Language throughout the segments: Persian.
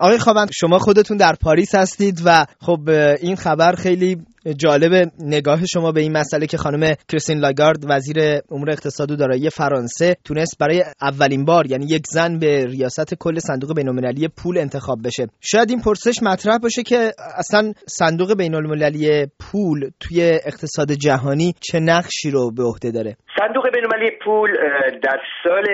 آقای خاوند، شما خودتون در پاریس هستید و خب این خبر خیلی جالب نگاه شما به این مسئله که خانم کریستین لاگارد وزیر امور اقتصاد و دارایی فرانسه تونست برای اولین بار، یعنی یک زن، به ریاست کل صندوق بین‌المللی پول انتخاب بشه. شاید این پرسش مطرح باشه که اصلا صندوق بین‌المللی پول توی اقتصاد جهانی چه نقشی رو به عهده داره؟ صندوق بین‌المللی پول در سال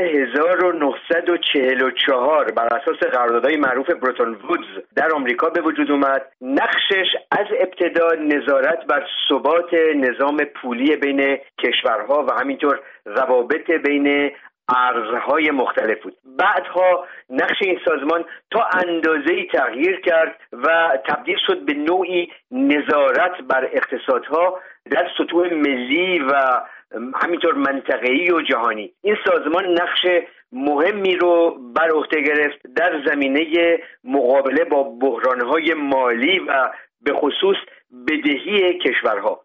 1944 بر اساس قراردادهای معروف برتون وودز در آمریکا به وجود اومد. نقشش از ابتدا نظارت بر ثبات نظام پولی بین کشورها و همینطور روابط بین ارزهای مختلف بود. بعدها نقش این سازمان تا اندازه‌ای تغییر کرد و تبدیل شد به نوعی نظارت بر اقتصادها در سطوح ملی و همینطور منطقه‌ای و جهانی. این سازمان نقش مهمی رو بر عهده گرفت در زمینه مقابله با بحران‌های مالی و به خصوص بدهی کشورها.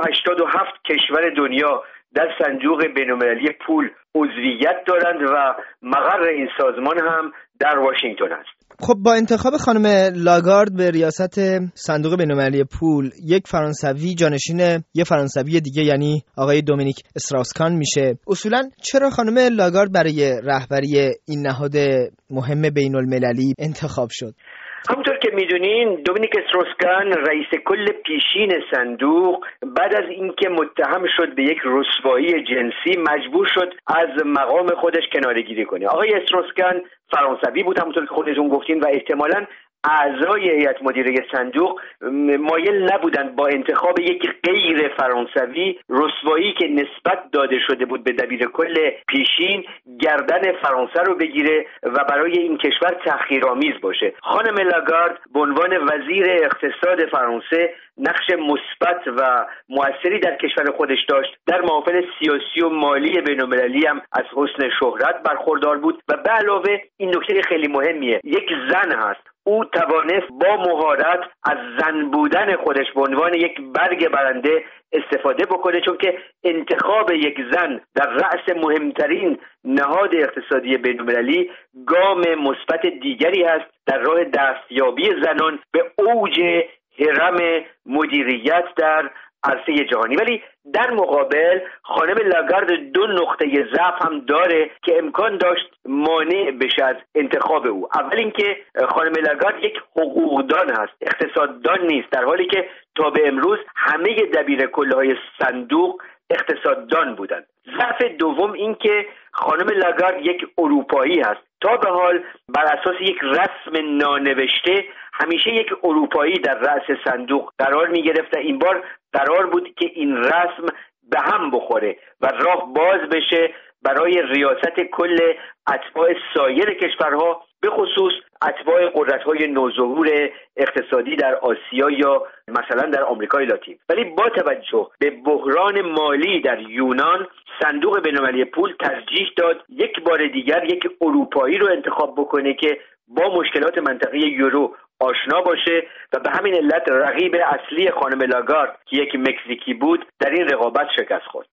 187 کشور دنیا در صندوق بین‌المللی پول عضویت دارند و مقر این سازمان هم در واشنگتن است. خب با انتخاب خانم لاگارد به ریاست صندوق بین‌المللی پول، یک فرانسوی جانشین یه فرانسوی دیگه یعنی آقای دومینیک استراوس-کان میشه. اصولاً چرا خانم لاگارد برای رهبری این نهاد مهم بین‌المللی انتخاب شد؟ همونطور که میدونین دومینیک استروس-کان رئیس کل پیشین صندوق بعد از اینکه متهم شد به یک رسوایی جنسی مجبور شد از مقام خودش کناره‌گیری کنه. آقای استروس-کان فرانسوی بود همونطور که خودتون گفتین و احتمالاً اعضای هیئت مدیره صندوق مایل نبودند با انتخاب یک غیر فرانسوی رسوایی که نسبت داده شده بود به دبیر کل پیشین گردن فرانسه رو بگیره و برای این کشور تحقیرآمیز باشه. خانم لاگارد به عنوان وزیر اقتصاد فرانسه نقش مثبت و مؤثری در کشور خودش داشت. در محافل سیاسی و مالی بین‌المللی هم از حسن شهرت برخوردار بود و به علاوه این نکته خیلی مهمیه، یک زن هست. او توانست با مهارت از زن بودن خودش به عنوان یک برگ برنده استفاده بکنه، چون که انتخاب یک زن در رأس مهمترین نهاد اقتصادی بین‌المللی گام مثبت دیگری است در راه دستیابی زنان به اوج هرم مدیریت در عرصه جهانی. ولی در مقابل خانم لاگارد دو نقطه ضعف هم داره که امکان داشت مانع بشه از انتخاب او. اول اینکه خانم لاگارد یک حقوقدان هست، اقتصاددان نیست، در حالی که تا به امروز همه دبیر کل‌های صندوق اقتصاددان بودند. ضعف دوم این که خانم لاگارد یک اروپایی هست. تا به حال بر اساس یک رسم نانوشته همیشه یک اروپایی در رأس صندوق قرار می گرفت و این بار قرار بود که این رسم به هم بخوره و راه باز بشه برای ریاست کل اتباع سایر کشورها، به خصوص اتباع قدرت‌های نوظهور اقتصادی در آسیا یا مثلا در آمریکای لاتین. ولی با توجه به بحران مالی در یونان، صندوق بین‌المللی پول ترجیح داد یک بار دیگر یک اروپایی رو انتخاب بکنه که با مشکلات منطقه یورو آشنا باشه و به همین علت رقیب اصلی خانم لاگارد که یک مکزیکی بود در این رقابت شکست خورد.